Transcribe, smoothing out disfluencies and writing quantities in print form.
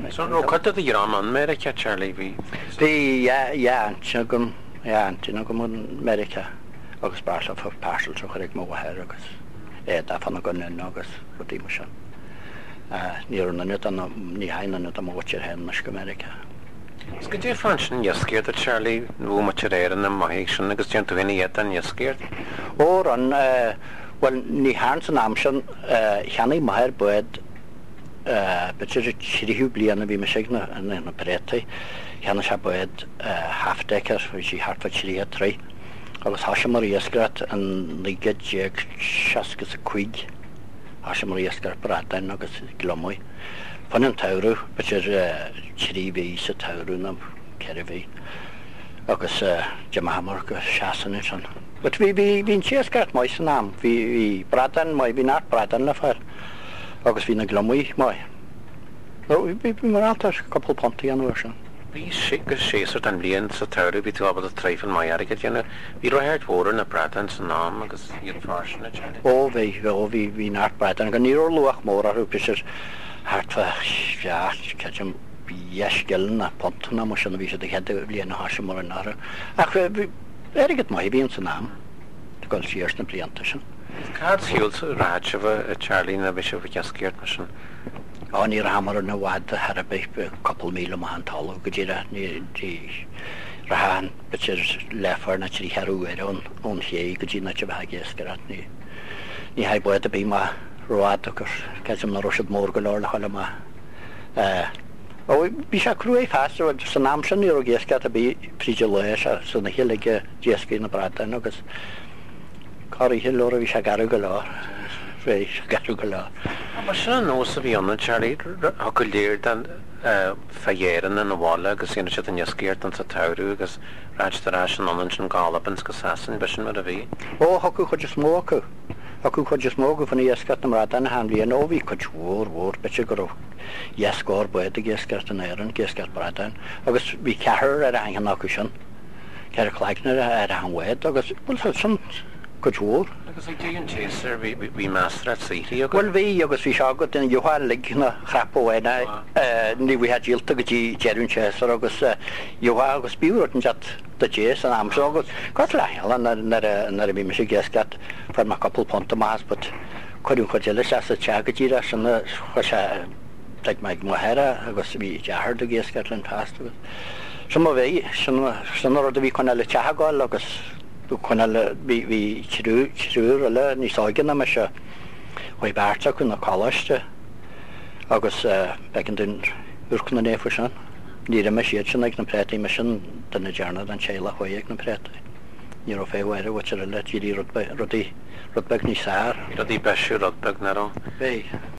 So no cut the Iran on America Charlie V. Antina go America agus bar of partial to correct mo agus da fan go agus body mo ní ní haine na am watcher hen na America. Go dé fan je skeert Charlie wo mat an na mai agus gent winni an je skeert. Or an well ní hans an amsen channig maher bued betir chirihu bliana vi me signa an na prete channa se bued halfdecker vi hart fa chiri 3 agus has Mariaskrat an liged jeg chaskas a quig has Mariaskar braten agus glomoi fan an tauru betir chiri vi sa tauru na kervi agus jamhamar go chasan an. But vi chiaskat mai san am vi braten mai vi nat braten na fer agus vi na glomui mai. No vi mar altar couple ponti an version. Vi séser an blian sa tauru vi tu a treifel mai get jenne vi rohert woorden na braten san naam agus hier farsen vi nat braten gan niro luach mor ar upis hart fa ja ketchum bieskellen na pontna mo vi de hedde blian has mor an ara. Ach get mai vi san naam. De gal siers na bliantasen. Cad hield Rajava Charlie na bishop of Jaskiert mission. On your hammer na wad had a couple meal of man tall gujira ni rahan but lefer na chi haru on he gujina chavageskerat ni hai boy to be ma roat or catch na roshad morgolor halama vi cru fast sanamshan ni rogeskat to be prijelesha so na hilige jeski na brata agus Carry hill or vi garugala garugala. Maar zo no se vi on Charlie hakkuleerd dan fajeren en walla agus sin sit an jaskeert an sa tauru agus rajtarashan an an galapens gasassen bischen med vi. Hakku chodje smoke. Hakku chodje smoke van jaskat na ratan han vi no vi kojwor betje gro. Jaskor boed de jaskat an eren jaskat bratan agus vi kahar at hangen nakushan. Ker klaikner at han wed agus some Kujwur. Because I didn't chaser we master at city. Well, we agus vi shagot in Johannig na chrapo ni we had jilta gaji jerun chaser agus Johannig spirit and jat the chase and am so got la na vi mich geskat from a couple ponta mas but couldn't jealous as a chagaji ras and the like my mohera agus vi jahar the geskat past some of some of the vi konale chagol agus du kunal vi chru ala ni sagen am sha oi barta kun college agus back in den urkna nefushan ni de machine na preti mission den jarna dan chela hoyek na preti ni ro fe were what let you rot roti ni sar roti bashu rot bagnaro